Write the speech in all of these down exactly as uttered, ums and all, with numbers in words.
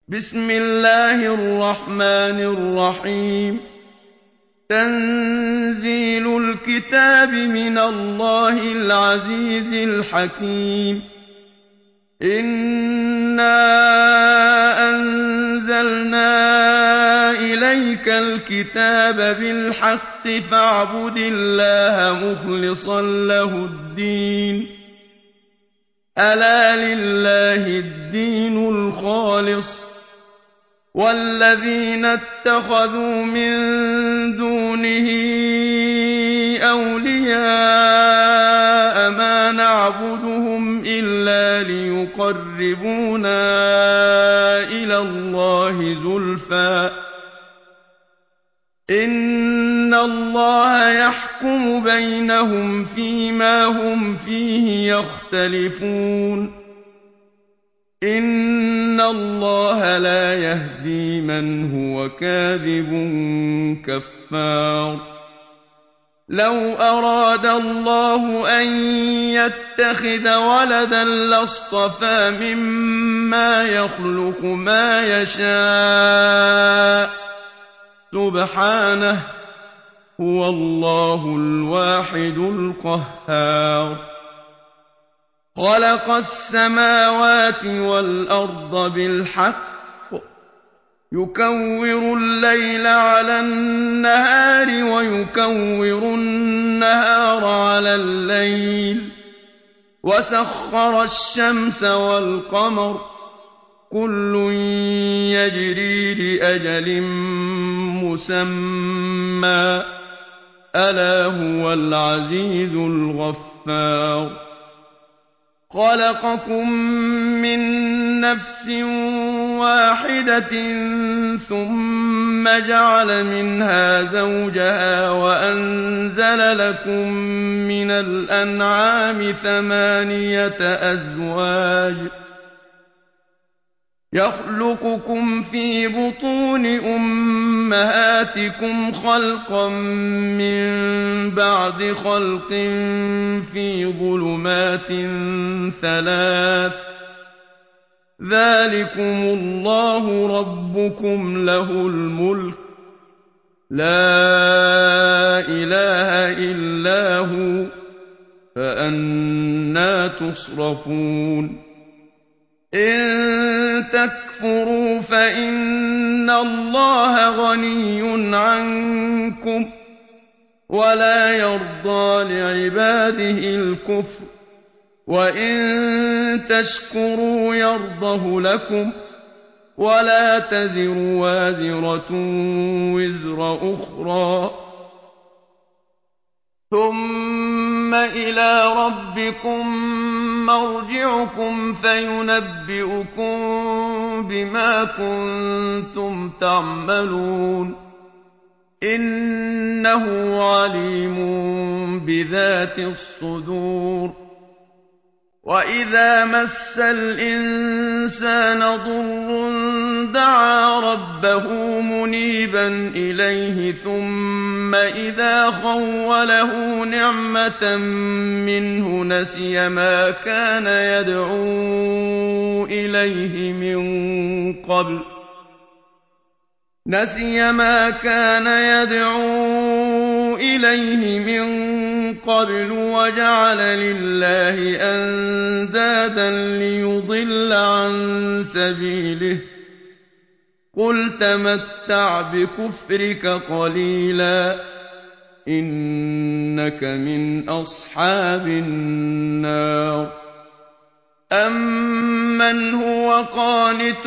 بسم الله الرحمن الرحيم تنزيل الكتاب من الله العزيز الحكيم إنا أنزلنا إليك الكتاب بالحق فاعبد الله مخلصا له الدين ألا لله الدين الخالص والذين اتخذوا من دونه أولياء ما نعبدهم إلا ليقربونا إلى الله زلفى إن الله يحكم بينهم فيما هم فيه يختلفون إن الله لا يهدي من هو كاذب كفار لو أراد الله أن يتخذ ولدا لاصطفى مما يخلق ما يشاء سبحانه هو الله الواحد القهار خلق السماوات والأرض بالحق يكور الليل على النهار ويكور النهار على الليل وسخر الشمس والقمر كل يجري لأجل مسمى ألا هو العزيز الغفار خلقكم من نفس واحدة ثم جعل منها زوجها وأنزل لكم من الأنعام ثمانية أزواج يخلقكم في بطون أمهاتكم خلقا من بعد خلق في ظلمات ثلاث ذلكم الله ربكم له الملك لا إله إلا هو فأنى تصرفون إن تكفروا فإن الله غني عنكم ولا يرضى لعباده الكفر وإن تشكروا يرضه لكم ولا تزر وازرة وزر أخرى ثم إلى ربكم مرجعكم فينبئكم بما كنتم تعملون إنه عليم بذات الصدور وإذا مس الإنسان ضر دعا ربه منيبا إليه ثم إذا خوله نعمة منه نسي ما كان يدعو إليه من قبل نسي ما كان يدعو إليه من قبل وجعل لله أندادا ليضل عن سبيله قل تمتع بكفرك قليلا إنك من أصحاب النار أَمَّنْ هُوَ قَانِتٌ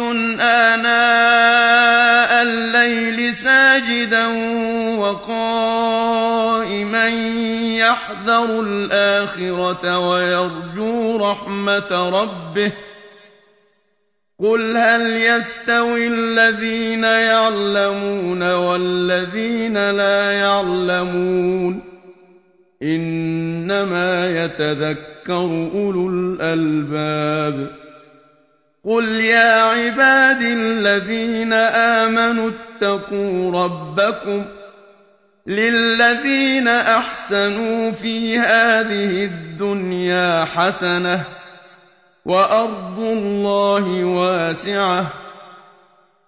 آنَاءَ اللَّيْلِ سَاجِدًا وَقَائِمًا يَحْذَرُ الْآخِرَةَ وَيَرْجُو رَحْمَةَ رَبِّهِ قُلْ هَلْ يَسْتَوِي الَّذِينَ يَعْلَمُونَ وَالَّذِينَ لَا يَعْلَمُونَ إِنَّمَا يَتَذَكَّرُ أُولُو الْأَلْبَابِ قُلْ يَا عِبَادِي الَّذِينَ آمَنُوا اتَّقُوا رَبَّكُمْ لِلَّذِينَ أَحْسَنُوا فِي هَٰذِهِ الدُّنْيَا حَسَنَةٌ وَأَرْضُ اللَّهِ وَاسِعَةٌ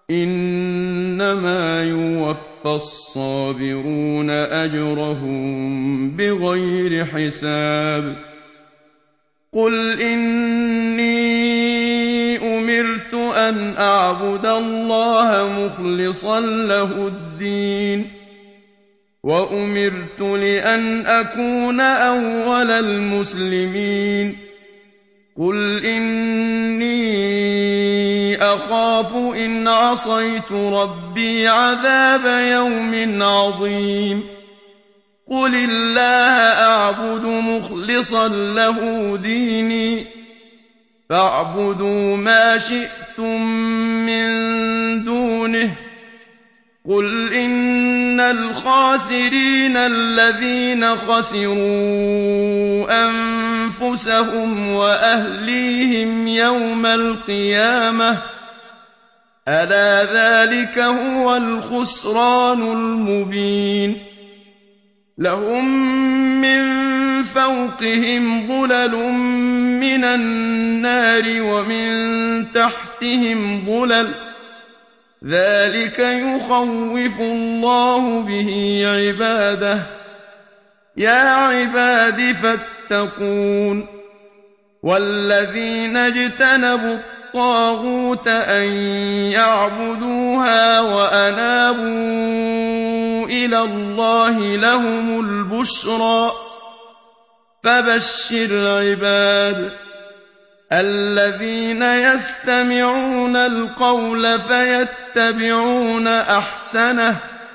إِنَّمَا يُوَفَّى الصَّابِرُونَ أَجْرَهُم بِغَيْرِ حِسَابٍ قُلْ إِنِّي أُمِرْتُ أَنْ أَعْبُدَ اللَّهَ مُخْلِصًا لَّهُ الدِّينَ وَأُمِرْتُ لِأَنْ أَكُونَ أَوَّلَ الْمُسْلِمِينَ قُلْ إِنِّي أَخَافُ إِنْ عَصَيْتُ رَبِّي عَذَابَ يَوْمٍ عَظِيمٍ قُلِ اللَّهَ أَعْبُدُ مُخْلِصًا لَّهُ دِينِي فَاعْبُدُوا مَا شِئْتُم مِّن دُونِهِ قُلْ إِنَّ الْخَاسِرِينَ الَّذِينَ خَسِرُوا أَنفُسَهُمْ وَأَهْلِيهِمْ يَوْمَ الْقِيَامَةِ ۗ أَلَا ذَٰلِكَ هُوَ الْخُسْرَانُ الْمُبِينُ لَهُم مِّن فَوْقِهِمْ ظُلَلٌ مِّنَ النَّارِ وَمِن تَحْتِهِمْ ظُلَلٌ ۚ ذَٰلِكَ يُخَوِّفُ اللَّهُ بِهِ عِبَادَهُ ۚ يَا عِبَادِ فَاتَّقُونِ وَالَّذِينَ اجْتَنَبُوا الطَّاغُوتَ أَن يَعْبُدُوهَا وَأَنَابُوا إِلَى اللَّهِ لَهُمُ الْبُشْرَىٰ ۚ فَبَشِّرْ عِبَادِ الَّذِينَ يَسْتَمِعُونَ الْقَوْلَ فَيَتَّبِعُونَ أَحْسَنَهُ ۚ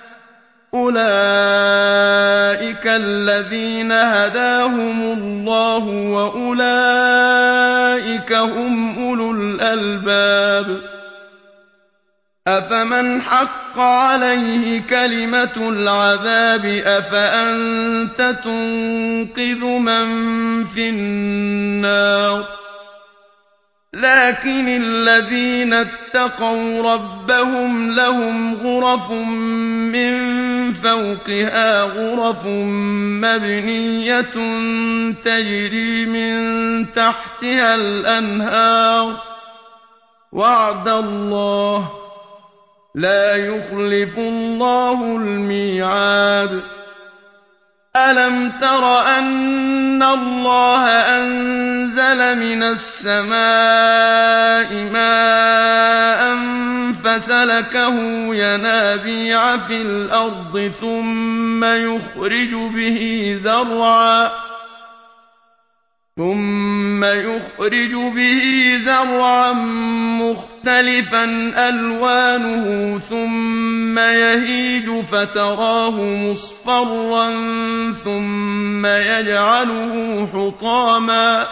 أُولَٰئِكَ الَّذِينَ هَدَاهُمُ اللَّهُ ۖ وَأُولَٰئِكَ هُمْ أُولُو الْأَلْبَابِ أَفَمَنْ حَقَّ عَلَيْهِ كَلِمَةُ الْعَذَابِ أَفَأَنتَ تُنقِذُ مَن فِي النَّارِ لَٰكِنِ الَّذِينَ اتَّقَوْا رَبَّهُمْ لَهُمْ غُرَفٌ مِّن فَوْقِهَا غُرَفٌ مَّبْنِيَّةٌ تَجْرِي مِن تَحْتِهَا الْأَنْهَارُ ۖ وَعْدَ اللَّهِ ۖ لَا يُخْلِفُ اللَّهُ الْمِيعَادَ أَلَمْ تَرَ أَنَّ اللَّهَ أَنزَلَ مِنَ السَّمَاءِ مَاءً فَسَلَكَهُ يَنَابِيعَ فِي الْأَرْضِ ثُمَّ يُخْرِجُ بِهِ زَرْعًا ثُمَّ يُخْرِجُ بِهِ زَرْعًا مُّخْتَلِفًا أَلْوَانُهُ ثُمَّ يَهِيجُ فَتَرَاهُ مُصْفَرًّا ثُمَّ يَجْعَلُهُ حُطَامًا ۚ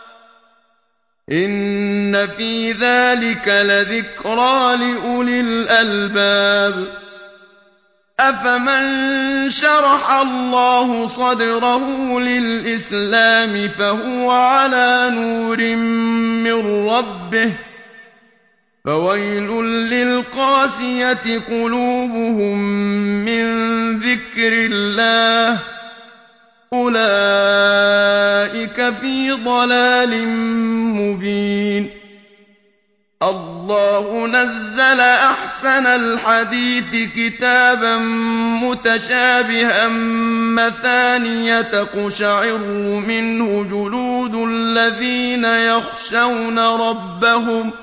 إِنَّ فِي ذَٰلِكَ لَذِكْرَىٰ لِأُولِي الْأَلْبَابِ أَفَمَن شَرَحَ اللَّهُ صَدْرَهُ لِلْإِسْلَامِ فَهُوَ عَلَىٰ نُورٍ مِّن رَّبِّهِ ۚ فَوَيْلٌ لِّلْقَاسِيَةِ قُلُوبُهُم مِّن ذِكْرِ اللَّهِ ۚ أُولَٰئِكَ فِي ضَلَالٍ مُّبِينٍ اللَّهُ نَزَّلَ أَحْسَنَ الْحَدِيثِ كِتَابًا مُّتَشَابِهًا مَّثَانِيَ تَقْشَعِرُّ مِنْهُ جُلُودُ الَّذِينَ يَخْشَوْنَ رَبَّهُمْ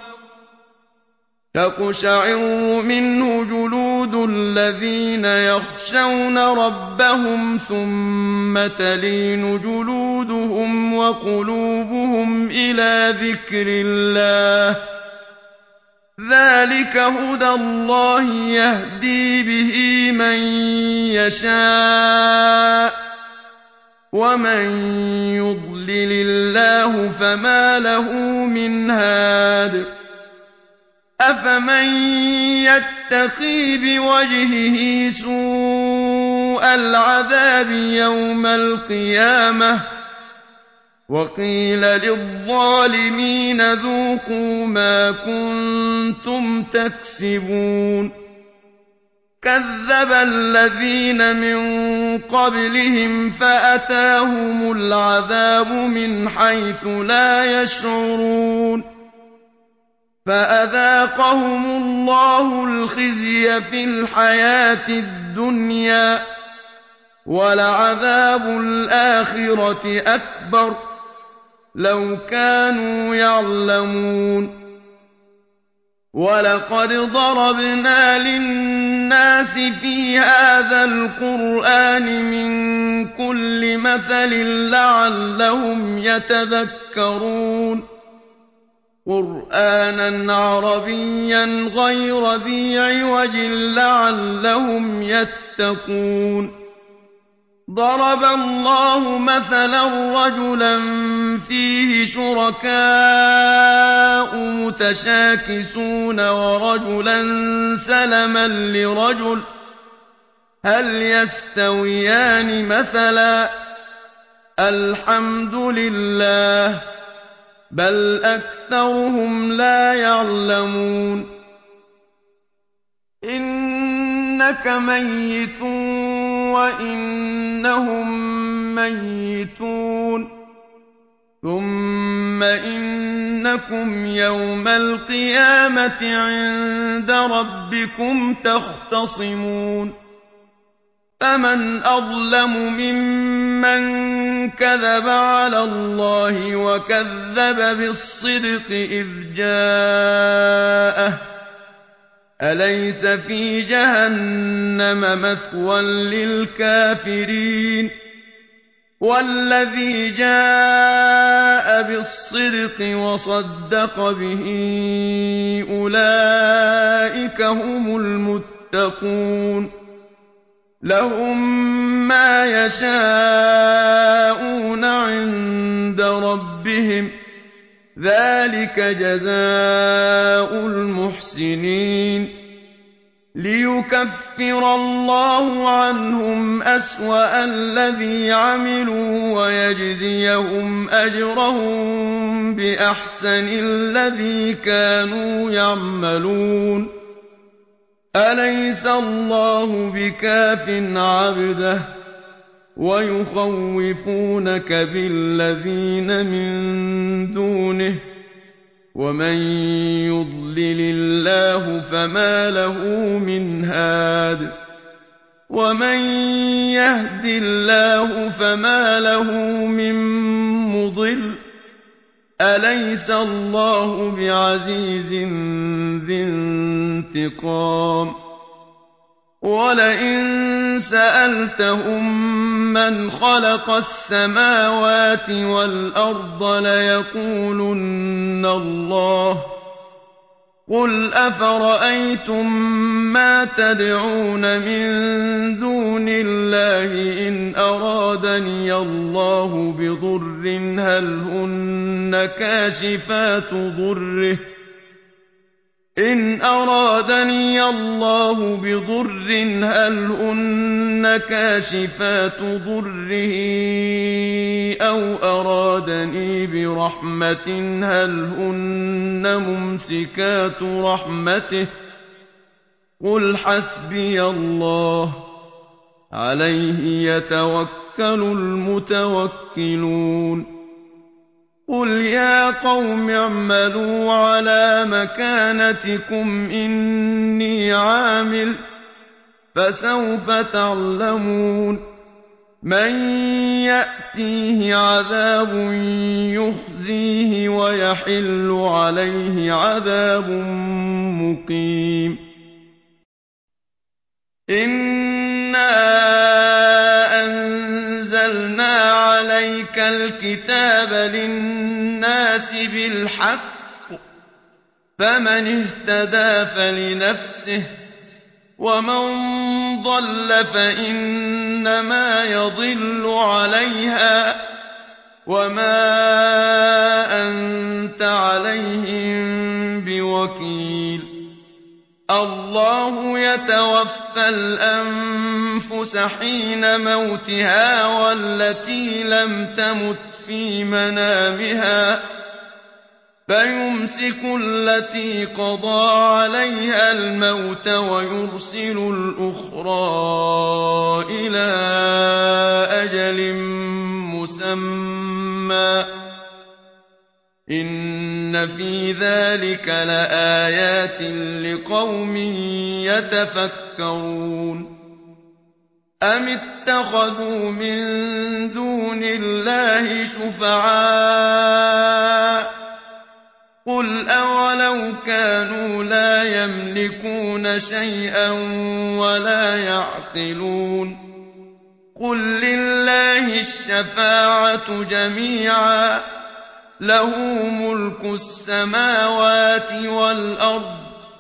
تَقْشَعِرُّ مِنْهُ جُلُودُ الَّذِينَ يَخْشَوْنَ رَبَّهُمْ ثُمَّ تَلِينُ جُلُودُهُمْ وَقُلُوبُهُمْ إِلَىٰ ذِكْرِ اللَّهِ ۚ ذَٰلِكَ هُدَى اللَّهِ يَهْدِي بِهِ مَن يَشَاءُ ۚ وَمَن يُضْلِلِ اللَّهُ فَمَا لَهُ مِنْ هَادٍ أَفَمَن يَتَّقِي بِوَجْهِهِ سُوءَ الْعَذَابِ يَوْمَ الْقِيَامَةِ ۚ وَقِيلَ لِلظَّالِمِينَ ذُوقُوا مَا كُنتُمْ تَكْسِبُونَ كَذَّبَ الَّذِينَ مِن قَبْلِهِمْ فَأَتَاهُمُ الْعَذَابُ مِنْ حَيْثُ لَا يَشْعُرُونَ فأذاقهم الله الخزي في الحياة الدنيا ولعذاب الآخرة أكبر لو كانوا يعلمون ولقد ضربنا للناس في هذا القرآن من كل مثل لعلهم يتذكرون قرآنا عربيا غير ذي عوج لعلهم يتقون ضرب الله مثلا رجلا فيه شركاء متشاكسون ورجلا سلما لرجل هل يستويان مثلا الحمد لله بل أكثرهم لا يعلمون إنك ميت وإنهم ميتون ثم إنكم يوم القيامة عند ربكم تختصمون فمن أظلم ممن كذب على الله وكذب بالصدق إذ جاءه أليس في جهنم مثوى للكافرين والذي جاء بالصدق وصدق به أولئك هم المتقون لهم ما يشاءون عند ربهم ذلك جزاء المحسنين ليكفر الله عنهم أسوأ الذي عملوا ويجزيهم أجرهم بأحسن الذي كانوا يعملون أليس الله بكاف عبده ويخوفونك بالذين من دونه ومن يضلل الله فما له من هاد ومن يهد الله فما له من مضل أليس الله بعزيز ذي انتقام ولئن سألتهم من خلق السماوات والأرض ليقولن الله قل أفرأيتم ما تدعون من دون الله إن أرادني الله بضر هل هن كاشفات ضره إن أرادني الله بضر هل هن كاشفات ضره أو أرادني برحمة هل هن ممسكات رحمته قل حسبي الله عليه يتوكل المتوكلون قل يا قوم اعملوا على مكانتكم إني عامل فسوف تعلمون من يأتيه عذاب يخزيه ويحل عليه عذاب مقيم إنا أنزلنا عليك الكتاب للناس بالحق فمن اهتدى فلنفسه ومن ضل فإنما يضل عليها وما أنت عليهم بوكيل الله يتوفى الأنفس حين موتها والتي لم تمت في منامها فيمسك التي قضى عليها الموت ويرسل الأخرى إلى أجل مسمى إن في ذلك لآيات لقوم يتفكرون أم اتخذوا من دون الله شفعاء قل أولو كانوا لا يملكون شيئا ولا يعقلون قل لله الشفاعة جميعا له ملك السماوات والأرض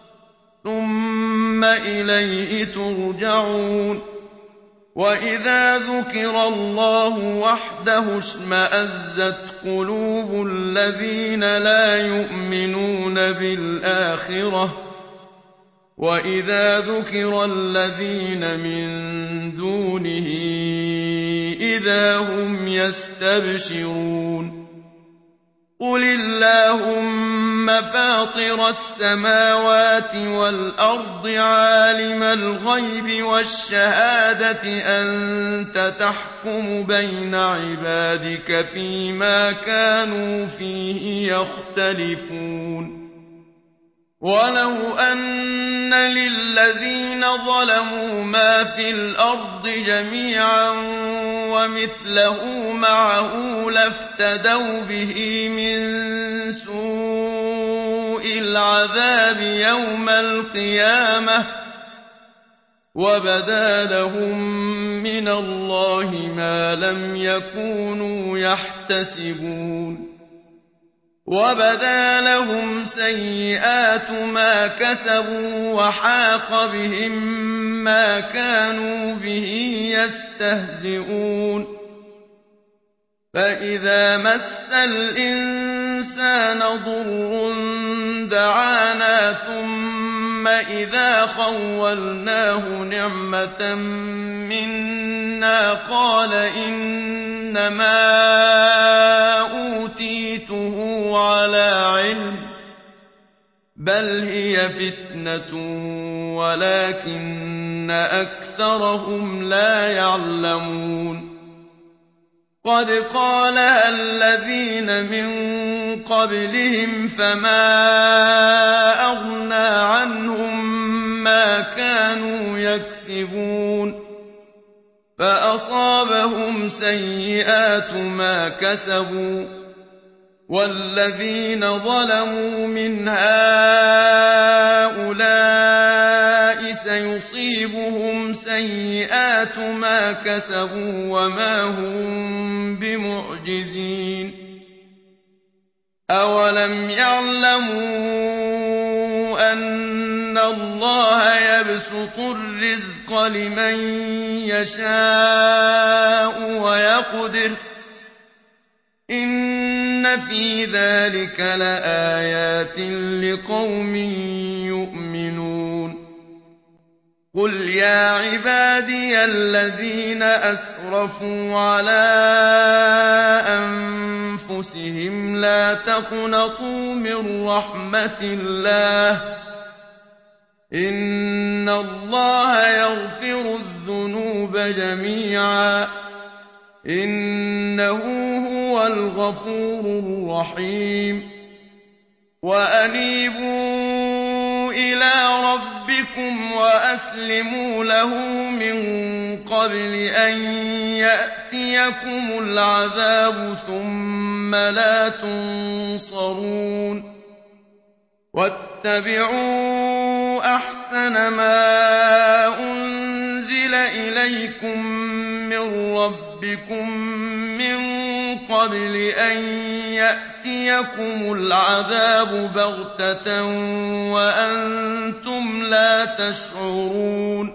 ثم إليه ترجعون وإذا ذكر الله وحده اشمأزت قلوب الذين لا يؤمنون بالآخرة وإذا ذكر الذين من دونه إذا هم يستبشرون قل اللهم فاطر السماوات والأرض عالم الغيب والشهادة أنت تحكم بين عبادك فيما كانوا فيه يختلفون ولو أن للذين ظلموا ما في الأرض جميعا ومثله معه لافتدوا به من سوء العذاب يوم القيامة وبدا لهم من الله ما لم يكونوا يحتسبون وبدا لهم سيئات ما كسبوا وحاق بهم ما كانوا به يستهزئون فإذا مس الإنسان ضر دعانا ثم إذا خولناه نعمة منا قال إنما أوتيته على علم بل هي فتنة ولكن أكثرهم لا يعلمون قد قالها الذين من قبلهم فما أغنى عنهم ما كانوا يكسبون فأصابهم سيئات ما كسبوا والذين ظلموا من هؤلاء سيصيبهم سيئات ما كسبوا وما هم بمعجزين أولم يعلموا أن الله يبسط الرزق لمن يشاء ويقدر إن في ذلك لآيات لقوم يؤمنون قل يا عبادي الذين أسرفوا على أنفسهم لا تقنطوا من رحمة الله إن الله يغفر الذنوب جميعا إنه هو الغفور الرحيم وأنيبوا إلى ربكم وأسلموا له من قبل أن يأتيكم العذاب ثم لا تنصرون واتبعوا أحسن ما أنزل إليكم من ربكم من قبل أن يأتيكم العذاب بغتة وأنتم لا تشعرون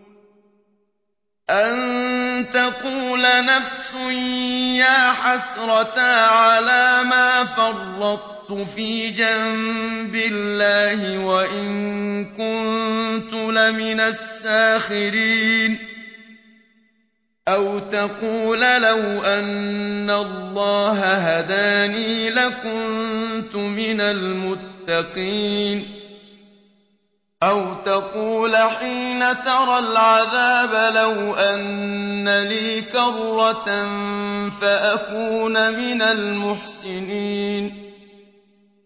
أن تقول نفس يا حسرة على ما فرطت في جنب الله وإن كنت لمن الساخرين أو تقول لو أن الله هداني لكنت من المتقين أو تقول حين ترى العذاب لو أن لي كرة فأكون من المحسنين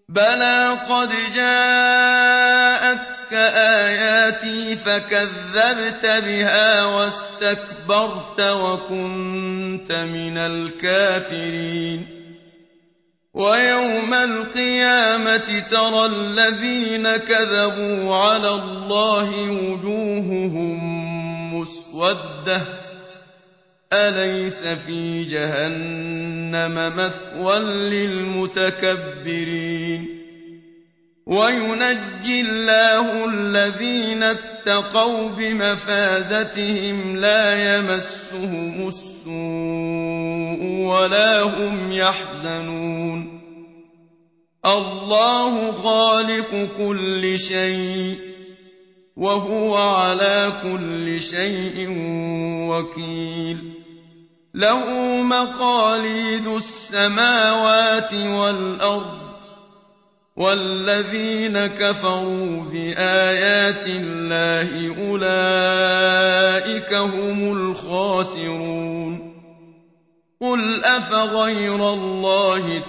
بَلَىٰ قَدْ جَاءَتْكَ آيَاتِي فَكَذَّبْتَ بِهَا وَاسْتَكْبَرْتَ وَكُنتَ مِنَ الْكَافِرِينَ وَيَوْمَ الْقِيَامَةِ تَرَى الَّذِينَ كَذَبُوا عَلَى اللَّهِ وُجُوهُهُم مُّسْوَدَّةٌ أَلَيْسَ فِي جَهَنَّمَ مَثْوًى لِّلْمُتَكَبِّرِينَ وَيُنَجِّي اللَّهُ الَّذِينَ اتَّقَوْا بِمَفَازَتِهِمْ لَا يَمَسُّهُمُ السُّوءُ وَلَا هُمْ يَحْزَنُونَ اللَّهُ خَالِقُ كُلِّ شَيْءٍ وَهُوَ عَلَىٰ كُلِّ شَيْءٍ وَكِيلٌ لَّهُ مَقَالِيدُ السَّمَاوَاتِ وَالْأَرْضِ وَالَّذِينَ كَفَرُوا بِآيَاتِ اللَّهِ أُولَٰئِكَ هُمُ الْخَاسِرُونَ قُلْ أَفَغَيْرَ اللَّهِ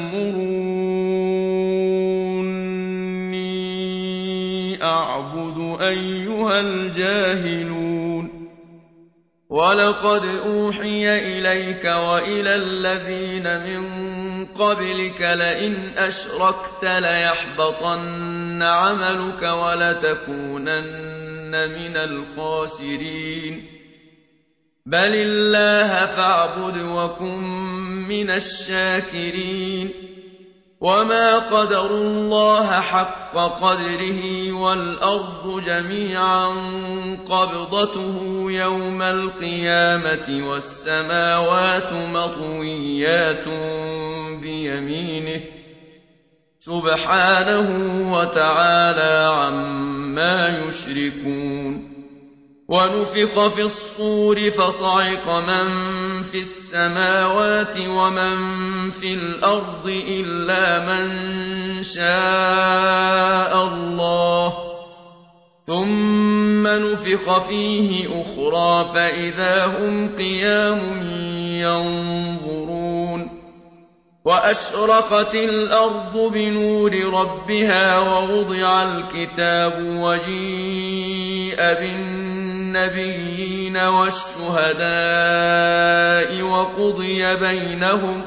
تَأْمُرُونِّي أَعْبُدُ أَيُّهَا الْجَاهِلُونَ وَلَقَدْ أُوحِيَ إِلَيْكَ وَإِلَى الَّذِينَ مِن قَبْلِكَ لَئِنْ أَشْرَكْتَ لَيَحْبَطَنَّ عَمَلُكَ وَلَتَكُونَنَّ مِنَ الْخَاسِرِينَ بَلِ اللَّهَ فَاعْبُدْ وَكُن مِّنَ الشَّاكِرِينَ وَمَا قَدَرُوا اللَّهَ حَقَّ قَدْرِهِ وَالْأَرْضُ جَمِيعًا قَبْضَتُهُ يَوْمَ الْقِيَامَةِ وَالسَّمَاوَاتُ مَطْوِيَّاتٌ بِيَمِينِهِ سُبْحَانَهُ وَتَعَالَىٰ عَمَّا يُشْرِكُونَ وَنُفِخَ فِي الصُّورِ فَصَعِقَ مَن فِي السَّمَاوَاتِ وَمَن فِي الْأَرْضِ إِلَّا مَن شَاءَ اللَّهُ ثُمَّ نُفِخَ فِيهِ أُخْرَىٰ فَإِذَا هُمْ قِيَامٌ يَنظُرُونَ وَأَشْرَقَتِ الْأَرْضُ بِنُورِ رَبِّهَا وَوُضِعَ الْكِتَابُ وَجِيءَ بِالنَّبِيِّينَ وَالشُّهَدَاءِ وَقُضِيَ بَيْنَهُم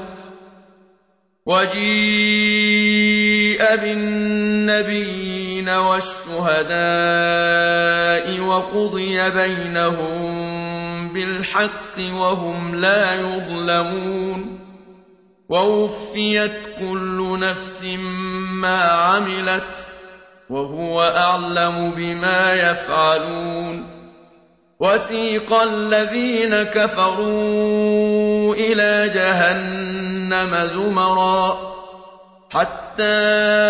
وَجِيءَ بِالنَّبِيِّينَ وَالشُّهَدَاءِ وَقُضِيَ بَيْنَهُم بِالْحَقِّ وَهُمْ لَا يُظْلَمُونَ وَوُفِّيَتْ كُلُّ نَفْسٍ مَّا عَمِلَتْ وَهُوَ أَعْلَمُ بِمَا يَفْعَلُونَ وَسِيقَ الَّذِينَ كَفَرُوا إِلَىٰ جَهَنَّمَ زُمَرًا حَتَّىٰ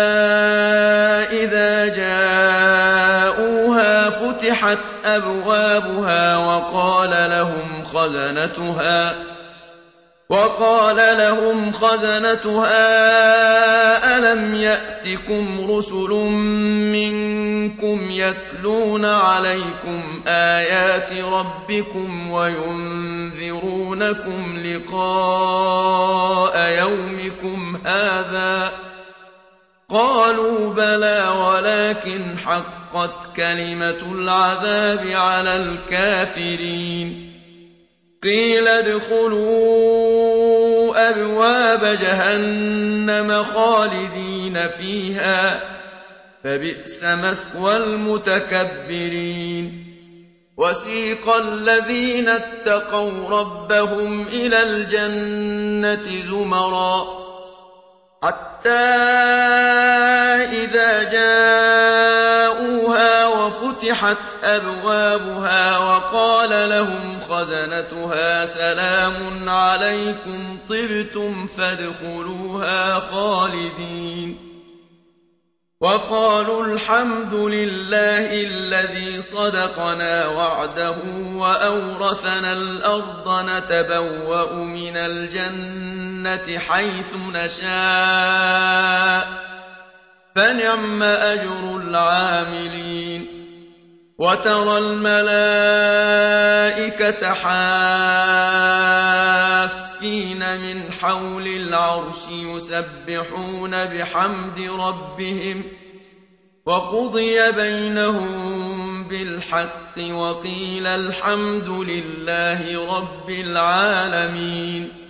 إِذَا جَاءُوهَا فُتِحَتْ أَبْوَابُهَا وَقَالَ لَهُمْ خَزَنَتُهَا وَقَالَ لَهُمْ خَزَنَتُهَا أَلَمْ يَأْتِكُمْ رُسُلٌ مِّنكُمْ يَتْلُونَ عَلَيْكُمْ آيَاتِ رَبِّكُمْ وَيُنذِرُونَكُمْ لِقَاءَ يَوْمِكُمْ هَٰذَا ۚ قَالُوا بَلَىٰ وَلَٰكِنْ حَقَّتْ كَلِمَةُ الْعَذَابِ عَلَى الْكَافِرِينَ قِيلَ ادْخُلُوا أَبْوَابَ جَهَنَّمَ خَالِدِينَ فِيهَا ۖ فَبِئْسَ مَثْوَى الْمُتَكَبِّرِينَ وَسِيقَ الَّذِينَ اتَّقَوْا رَبَّهُمْ إِلَى الْجَنَّةِ زُمَرًا حَتَّىٰ إِذَا جَاءُوهَا وَفُتِحَتْ أَبْوَابُهَا وَقَالَ لَهُمْ خَزَنَتُهَا سَلَامٌ عَلَيْكُمْ طِبْتُمْ فَادْخُلُوهَا خَالِدِينَ وَقَالُوا الْحَمْدُ لِلَّهِ الَّذِي صَدَقَنَا وَعْدَهُ وَأَوْرَثَنَا الْأَرْضَ نَتَبَوَّأُ مِنَ الْجَنَّةِ حَيْثُ نَشَاءُ ۖ فَنِعْمَ أَجْرُ الْعَامِلِينَ وترى الملائكة حافين من حول العرش يسبحون بحمد ربهم وقضي بينهم بالحق وقيل الحمد لله رب العالمين